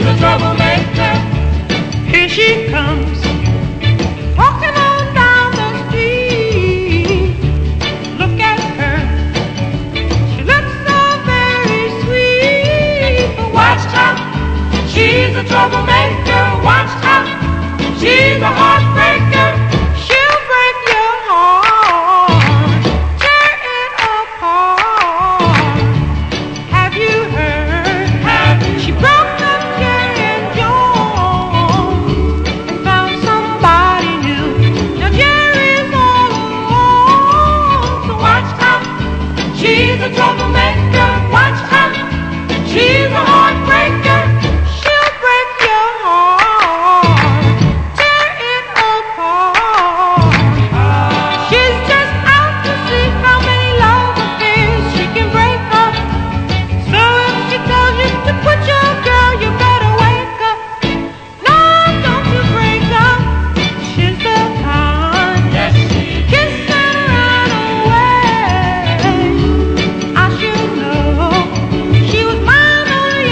she's a troublemaker. Here she comes, walking on down the street. Look at her, she looks so very sweet. But watch out, she's a troublemaker. Watch out, she's a hard